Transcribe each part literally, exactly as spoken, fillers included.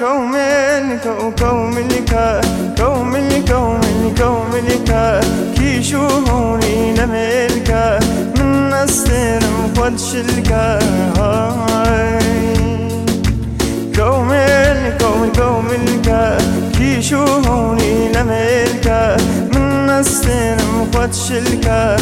كومل كوملك كومل كومل كوملك كي شوهوني نملك من نستر مخد شلك كومل كومل كوملك كي شوهوني نملك من نستر مخد شلك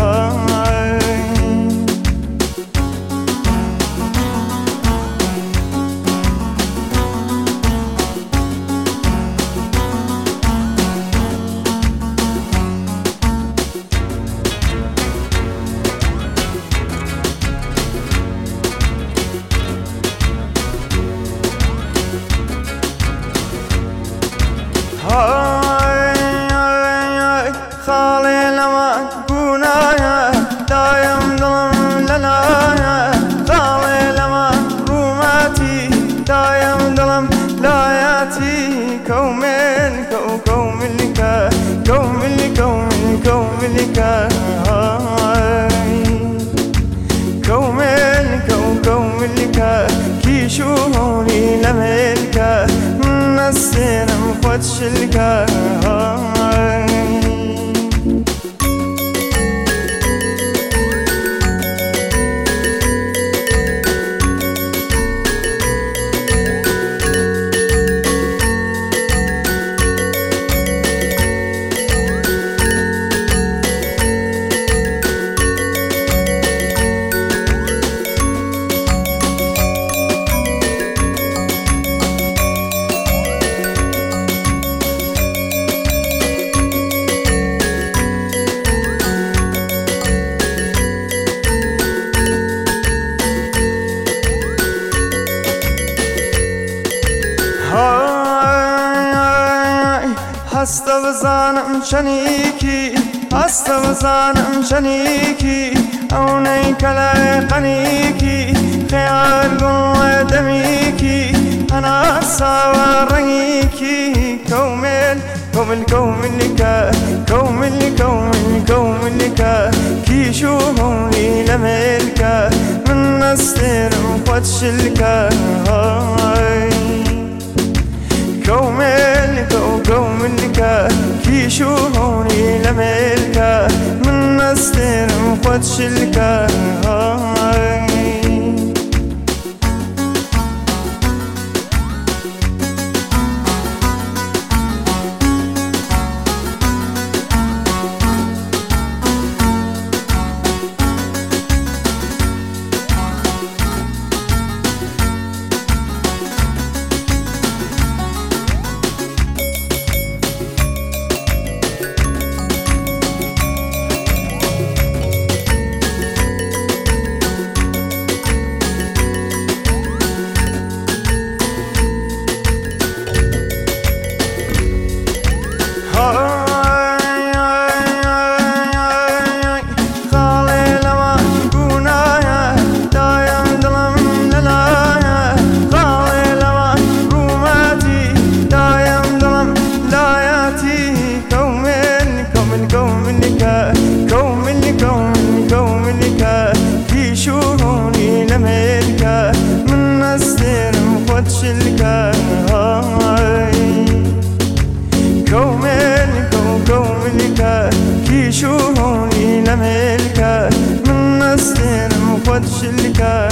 خالي لما تكونايا دايم ظلم لنايا خالي لما روماتي دايم ظلم لاياتي كومل كو كوملك كومل كومل كوملك كومل كو كوملك كي شوهوني لملك من السن مخد شلك هستا بزانم شنیکی هستا بزانم شنیکی او نیکل قنیکی خیال گل دمیکی انا ساوا رنگیکی کومل کومل کوملک کومل کومل کوملک کی شوهونی لملک من نستر مخد شلک كومل كو كوملك كي شوهوني لملك من نستر مخد شلك كومل كو كوملك كي شوهوني لملك من نستر مخد شلك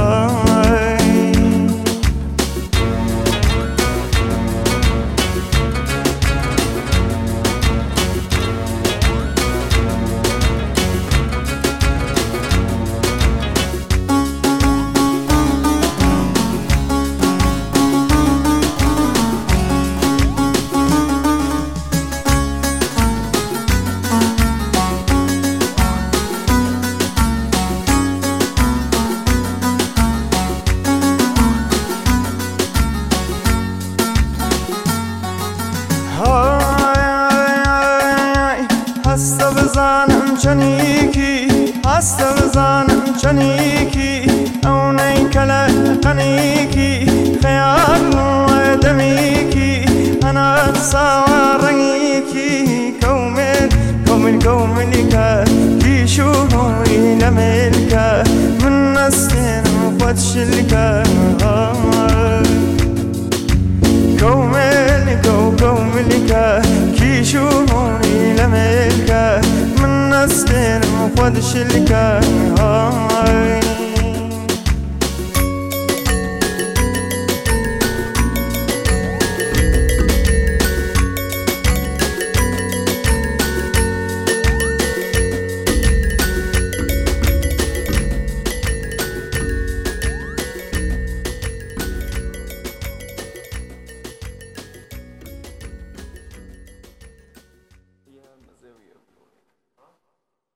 هستا بزانم شنیکی هستا بزانم شنیکی او نیکل قنیکی خیال و دمیکی انا ساوا رنگیکی کومل کومل کوملک کی شوهونی لملک من نستر مخد شلک دستين وخد شلكاي هاي